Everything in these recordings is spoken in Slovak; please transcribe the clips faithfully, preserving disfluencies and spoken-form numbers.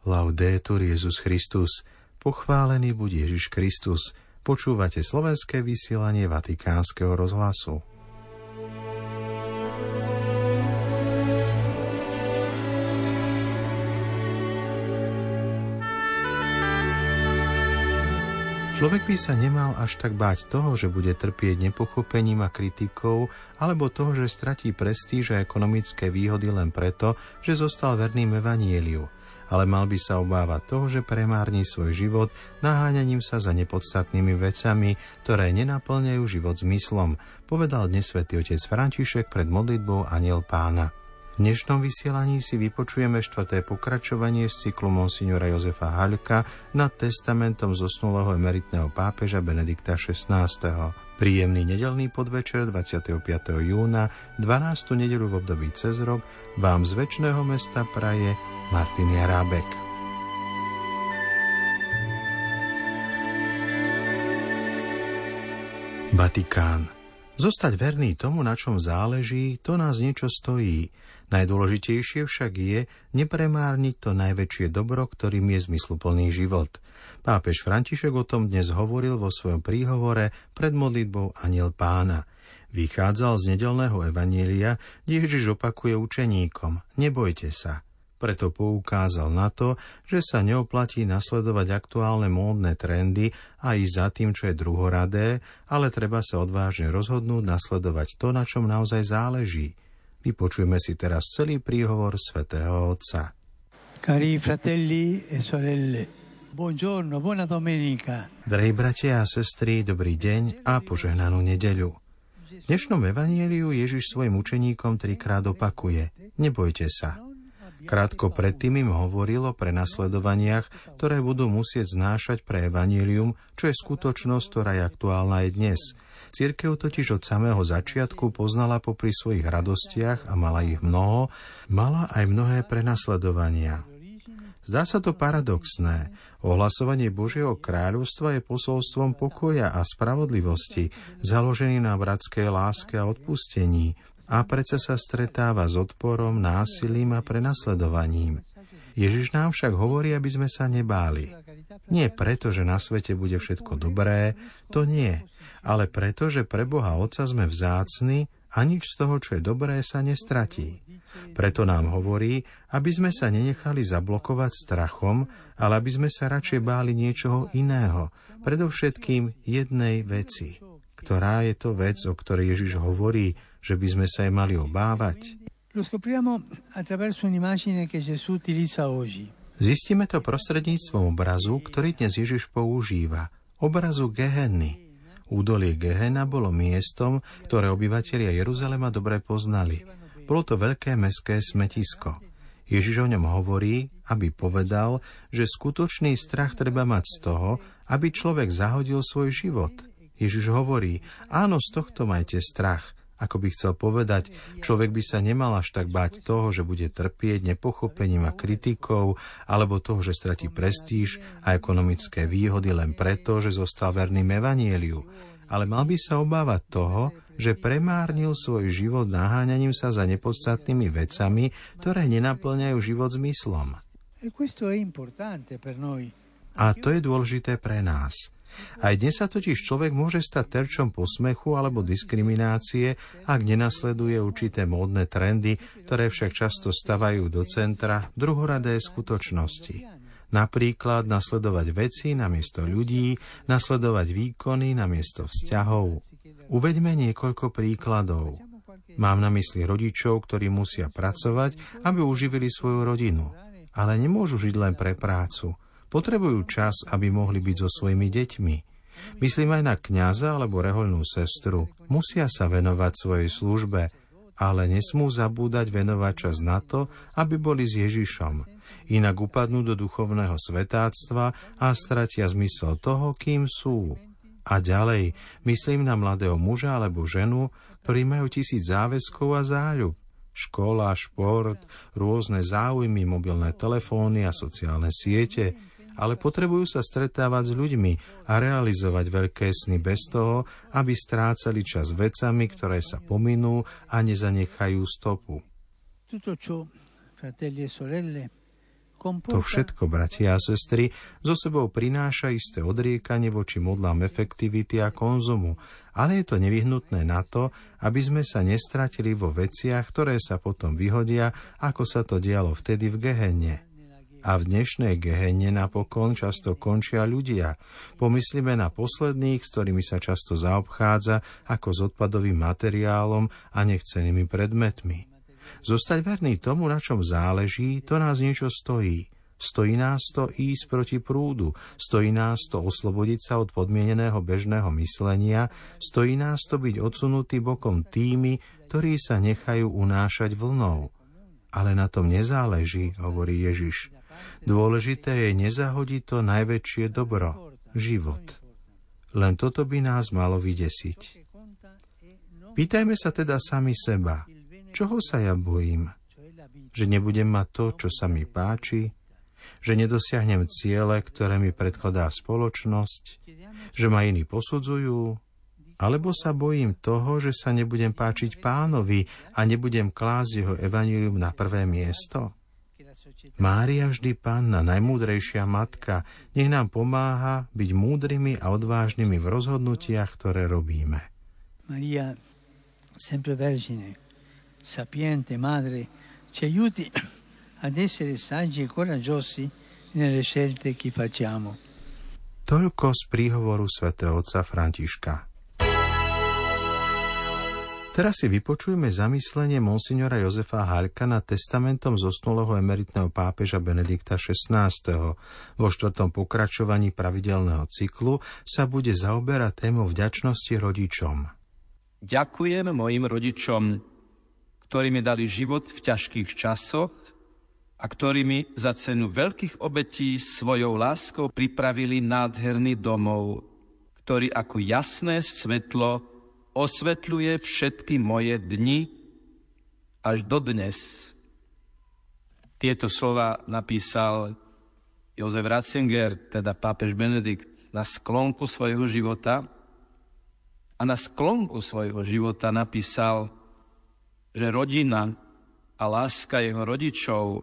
Laudetur Jesus Christus. Pochválený buď Ježiš Kristus. Počúvate slovenské vysielanie Vatikánskeho rozhlasu. Človek by sa nemal až tak báť toho, že bude trpieť nepochopením a kritikou, alebo toho, že stratí prestíž a ekonomické výhody len preto, že zostal verným evanjeliu. Ale mal by sa obávať toho, že premárni svoj život naháňaním sa za nepodstatnými vecami, ktoré nenapĺňajú život zmyslom, povedal dnes svätý otec František pred modlitbou Anjel Pána. V dnešnom vysielaní si vypočujeme štvrté pokračovanie z cyklu monsignora Jozefa Haľka nad testamentom zosnulého emeritného pápeža Benedikta šestnásteho. Príjemný nedeľný podvečer dvadsiateho piateho júna, dvanástu nedeľu v období cez rok, vám z večného mesta praje Martin Jarábek. Vatikán. Zostať verný tomu, na čom záleží, to nás niečo stojí. Najdôležitejšie však je nepremárniť to najväčšie dobro, ktorým je zmysluplný život. Pápež František o tom dnes hovoril vo svojom príhovore pred modlitbou Anjel Pána. Vychádzal z nedeľného evanjelia, kde Ježiš opakuje učeníkom: nebojte sa. Preto poukázal na to, že sa neoplatí nasledovať aktuálne módne trendy a ísť za tým, čo je druhoradé, ale treba sa odvážne rozhodnúť nasledovať to, na čom naozaj záleží. Vypočujeme si teraz celý príhovor svätého Otca. Cari fratelli e sorelle, buongiorno, buona domenica. Drahí bratia a sestry, dobrý deň a požehnanú nedeľu. V dnešnom evanjeliu Ježiš svojim učeníkom trikrát opakuje: nebojte sa. Krátko predtým im hovoril o prenasledovaniach, ktoré budú musieť znášať pre evanjelium, čo je skutočnosť, ktorá je aktuálna aj dnes. Cirkev totiž od samého začiatku poznala popri svojich radostiach, a mala ich mnoho, mala aj mnohé prenasledovania. Zdá sa to paradoxné. Ohlasovanie Božieho kráľovstva je posolstvom pokoja a spravodlivosti, založený na bratskej láske a odpustení, a predsa sa stretáva s odporom, násilím a prenasledovaním. Ježiš nám však hovorí, aby sme sa nebáli. Nie preto, že na svete bude všetko dobré, to nie, ale preto, že pre Boha Otca sme vzácni a nič z toho, čo je dobré, sa nestratí. Preto nám hovorí, aby sme sa nenechali zablokovať strachom, ale aby sme sa radšej báli niečoho iného, predovšetkým jednej veci. Ktorá je to vec, o ktorej Ježiš hovorí, že by sme sa jej mali obávať? Zistíme to prostredníctvom obrazu, ktorý dnes Ježiš používa. Obrazu Gehenny. Údolie Gehenna bolo miestom, ktoré obyvatelia Jeruzalema dobre poznali. Bolo to veľké mestské smetisko. Ježiš o ňom hovorí, aby povedal, že skutočný strach treba mať z toho, aby človek zahodil svoj život. Ježiš hovorí: áno, z tohto majte strach. Ako by chcel povedať, človek by sa nemal až tak báť toho, že bude trpieť nepochopením a kritikou, alebo toho, že stratí prestíž a ekonomické výhody len preto, že zostal verným evanjeliu. Ale mal by sa obávať toho, že premárnil svoj život naháňaním sa za nepodstatnými vecami, ktoré nenapĺňajú život zmyslom. A to je dôležité pre nás. Aj dnes sa totiž človek môže stať terčom posmechu alebo diskriminácie, ak nenasleduje určité módne trendy, ktoré však často stavajú do centra druhoradé skutočnosti. Napríklad nasledovať veci namiesto ľudí, nasledovať výkony namiesto vzťahov. Uveďme niekoľko príkladov. Mám na mysli rodičov, ktorí musia pracovať, aby uživili svoju rodinu, ale nemôžu žiť len pre prácu. Potrebujú čas, aby mohli byť so svojimi deťmi. Myslím aj na kňaza alebo rehoľnú sestru. Musia sa venovať svojej službe, ale nesmú zabúdať venovať čas na to, aby boli s Ježišom. Inak upadnú do duchovného svetáctva a stratia zmysel toho, kým sú. A ďalej, myslím na mladého muža alebo ženu, ktorí majú tisíc záväzkov a záľub. Škola, šport, rôzne záujmy, mobilné telefóny a sociálne siete, ale potrebujú sa stretávať s ľuďmi a realizovať veľké sny bez toho, aby strácali čas vecami, ktoré sa pominú a nezanechajú stopu. To všetko, bratia a sestry, zo sebou prináša isté odriekanie voči modlám efektivity a konzumu, ale je to nevyhnutné na to, aby sme sa nestratili vo veciach, ktoré sa potom vyhodia, ako sa to dialo vtedy v Gehenne. A v dnešnej Gehenne napokon často končia ľudia. Pomyslíme na posledných, s ktorými sa často zaobchádza ako s odpadovým materiálom a nechcenými predmetmi. Zostať verný tomu, na čom záleží, to nás niečo stojí. Stojí nás to ísť proti prúdu, stojí nás to oslobodiť sa od podmieneného bežného myslenia, stojí nás to byť odsunutý bokom tými, ktorí sa nechajú unášať vlnou. Ale na tom nezáleží, hovorí Ježiš. Dôležité je nezahodiť to najväčšie dobro, život. Len toto by nás malo vydesiť. Pýtajme sa teda sami seba, čoho sa ja bojím? Že nebudem mať to, čo sa mi páči? Že nedosiahnem ciele, ktoré mi predkladá spoločnosť? Že ma iní posudzujú? Alebo sa bojím toho, že sa nebudem páčiť Pánovi a nebudem klásť jeho evanjelium na prvé miesto? Mária vždy Panna, najmúdrejšia matka, nech nám pomáha byť múdrymi a odvážnymi v rozhodnutiach, ktoré robíme. Maria, sempre vergine, sapiente madre, ci aiuti ad essere saggi e coraggiosi nelle scelte che facciamo. Toľko z príhovoru svätého otca Františka. Teraz si vypočujeme zamyslenie monsignora Jozefa Haľka nad testamentom zosnulého emeritného pápeža Benedikta šestnásteho. Vo štvrtom pokračovaní pravidelného cyklu sa bude zaoberať témou vďačnosti rodičom. Ďakujem mojim rodičom, ktorí mi dali život v ťažkých časoch a ktorí mi za cenu veľkých obetí svojou láskou pripravili nádherný domov, ktorý ako jasné svetlo osvetľuje všetky moje dni až dodnes. Tieto slova napísal Jozef Ratzinger, teda pápež Benedikt, na sklonku svojho života a na sklonku svojho života napísal, že rodina a láska jeho rodičov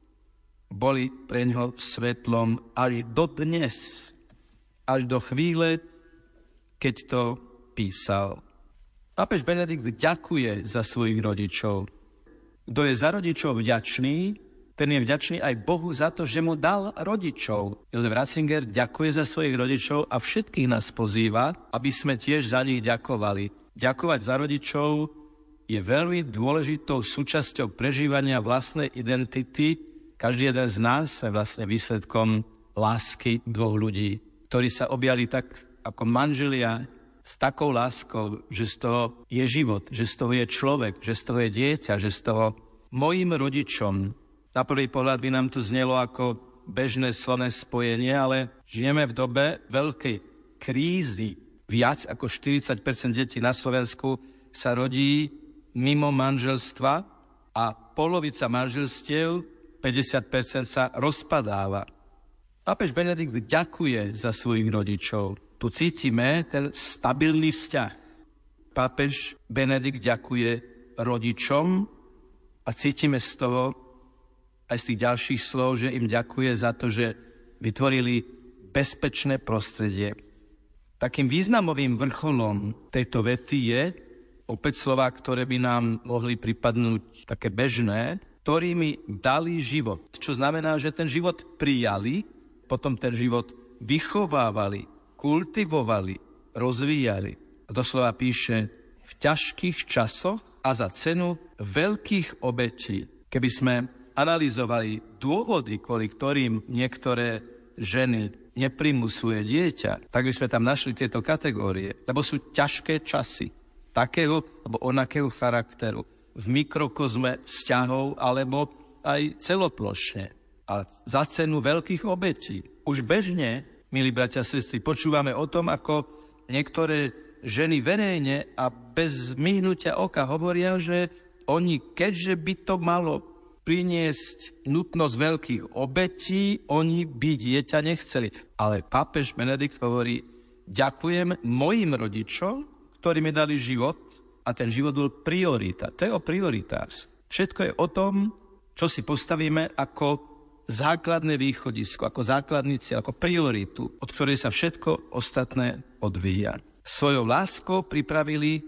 boli pre ňoho svetlom až dodnes, až do chvíle, keď to písal. Pápež Benedikt ďakuje za svojich rodičov. Kto je za rodičov vďačný, ten je vďačný aj Bohu za to, že mu dal rodičov. Jozef Ratzinger ďakuje za svojich rodičov a všetkých nás pozýva, aby sme tiež za nich ďakovali. Ďakovať za rodičov je veľmi dôležitou súčasťou prežívania vlastnej identity. Každý jeden z nás je vlastne výsledkom lásky dvoch ľudí, ktorí sa objali tak ako manželia, s takou láskou, že z toho je život, že z toho je človek, že z toho je dieťa, že z toho mojim rodičom. Na prvý pohľad by nám to znelo ako bežné slovné spojenie, ale žijeme v dobe veľkej krízy. Viac ako štyridsať percent detí na Slovensku sa rodí mimo manželstva a polovica manželstiev, päťdesiat percent sa rozpadáva. Pápež Benedikt ďakuje za svojich rodičov. Tu cítime ten stabilný vzťah. Pápež Benedikt ďakuje rodičom a cítime z toho aj z tých ďalších slov, že im ďakuje za to, že vytvorili bezpečné prostredie. Takým významovým vrcholom tejto vety je opäť slova, ktoré by nám mohli pripadnúť také bežné, ktorými dali život. Čo znamená, že ten život prijali, potom ten život vychovávali, kultivovali, rozvíjali. A doslova píše, v ťažkých časoch a za cenu veľkých obetí. Keby sme analyzovali dôvody, kvôli ktorým niektoré ženy nepríjmu svoje dieťa, tak by sme tam našli tieto kategórie. Lebo sú ťažké časy, takého alebo onakého charakteru, v mikrokozme vzťahov alebo aj celoplošne. A za cenu veľkých obetí. Už bežne, milí bratia a sestry, počúvame o tom, ako niektoré ženy verejne a bez myhnutia oka hovoria, že oni, keďže by to malo priniesť nutnosť veľkých obetí, oni by dieťa nechceli. Ale pápež Benedikt hovorí, ďakujem mojim rodičom, ktorí mi dali život a ten život bol priorita. To je o prioritách. Všetko je o tom, čo si postavíme ako základné východisko, ako základný cieľ, ako prioritu, od ktorej sa všetko ostatné odvíja. Svojou láskou pripravili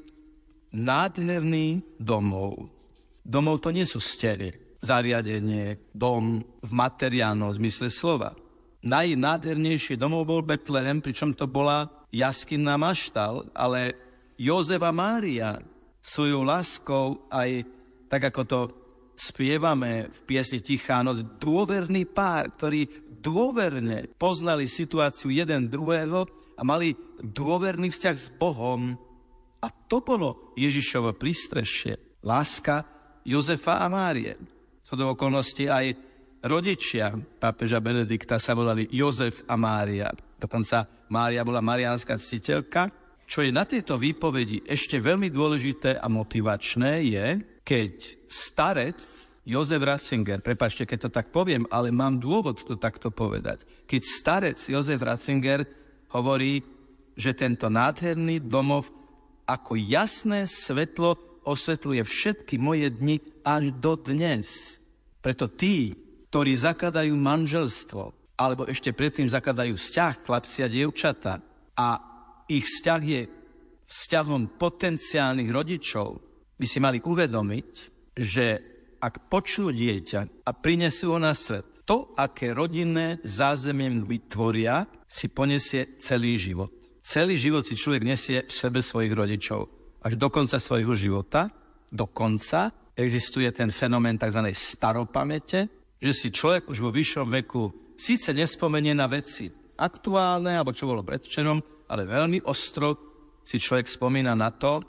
nádherný domov. Domov to nie sú steny, zariadenie, dom v materiálnom zmysle slova. Najnádhernejší domov bol Betlehem, pričom to bola jaskinná maštal, ale Jozef a Mária svojou láskou aj tak, ako to spievame v piesni Tichá noc, dôverný pár, ktorí dôverne poznali situáciu jeden druhého a mali dôverný vzťah s Bohom. A to bolo Ježišovo prístrešie. Láska Jozefa a Márie. To do okolnosti aj rodičia pápeža Benedikta sa volali Jozef a Mária. Dokonca Mária bola mariánska ctiteľka. Čo je na tejto výpovedi ešte veľmi dôležité a motivačné je, keď starec Jozef Ratzinger, prepáčte, keď to tak poviem, ale mám dôvod to takto povedať. Keď starec Jozef Ratzinger hovorí, že tento nádherný domov ako jasné svetlo osvetľuje všetky moje dni až do dnes. Preto tí, ktorí zakladajú manželstvo, alebo ešte predtým zakladajú vzťah chlapci a dievčata a ich vzťah je vzťahom potenciálnych rodičov, by si mali uvedomiť, že ak počujú dieťa a prinesú ho na svet, to, aké rodinné zázemie vytvoria, si poniesie celý život. Celý život si človek nesie v sebe svojich rodičov. Až do konca svojho života, do konca, existuje ten fenomén tzv. Staropamäte, že si človek už vo vyššom veku síce nespomenie na veci aktuálne, alebo čo bolo predvčerom, ale veľmi ostro si človek spomína na to,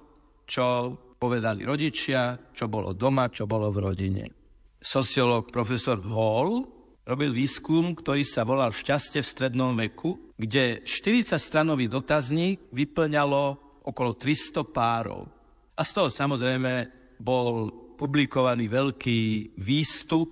čo povedali rodičia, čo bolo doma, čo bolo v rodine. Sociológ profesor Hall robil výskum, ktorý sa volal Šťastie v strednom veku, kde štyridsaťstranový dotazník vyplňalo okolo tristo párov. A z toho samozrejme bol publikovaný veľký výstup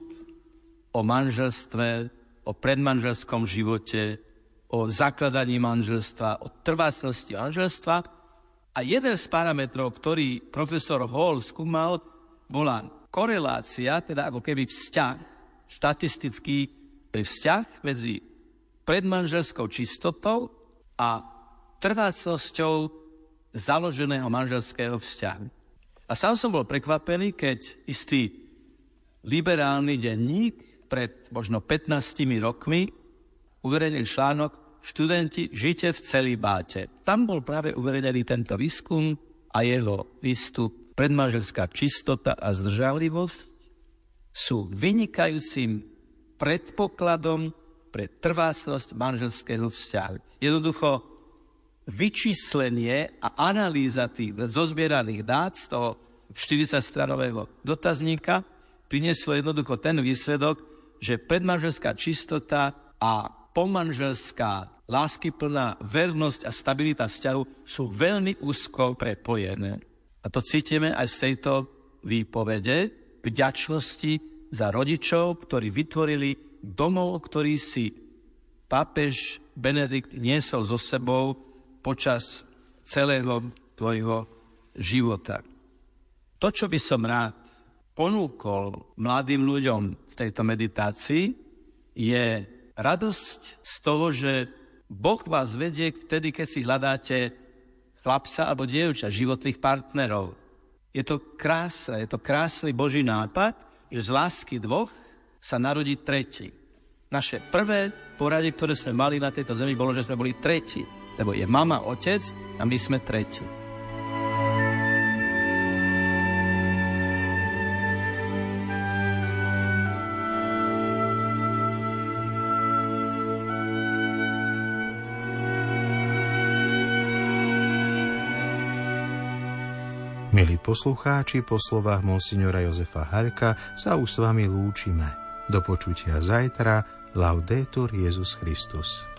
o manželstve, o predmanželskom živote, o zakladaní manželstva, o trvácnosti manželstva. A jeden z parametrov, ktorý profesor Hall skúmal, bola korelácia, teda ako keby vzťah, štatistický vzťah medzi predmanželskou čistotou a trvácnosťou založeného manželského vzťahu. A sám som bol prekvapený, keď istý liberálny denník pred možno pätnástimi rokmi uverejnil článok Študenti, žite v celibáte. Tam bol práve uverejnený tento výskum a jeho výstup predmanželská čistota a zdržanlivosť sú vynikajúcim predpokladom pre trvácnosť manželského vzťahu. Jednoducho vyčíslenie a analýza tých zozbieraných dát z toho štyridsaťstranového dotazníka prinieslo jednoducho ten výsledok, že predmanželská čistota a pomanželská láskyplná vernosť a stabilita vzťahu sú veľmi úzko prepojené. A to cítime aj z tejto výpovede vďačnosti za rodičov, ktorí vytvorili domov, ktorý si pápež Benedikt niesol so sebou počas celého tvojho života. To, čo by som rád ponúkol mladým ľuďom v tejto meditácii, je radosť z toho, že Boh vás vedie vtedy, keď si hľadáte chlapca alebo dievča, životných partnerov. Je to krása, je to krásny Boží nápad, že z lásky dvoch sa narodí tretí. Naše prvé poradie, ktoré sme mali na tejto zemi, bolo, že sme boli tretí. Lebo je mama, otec a my sme tretí. Milí poslucháči, po slovách monsignora Jozefa Haľka sa už s vami lúčime. Do počutia zajtra. Laudetur Jesus Christus.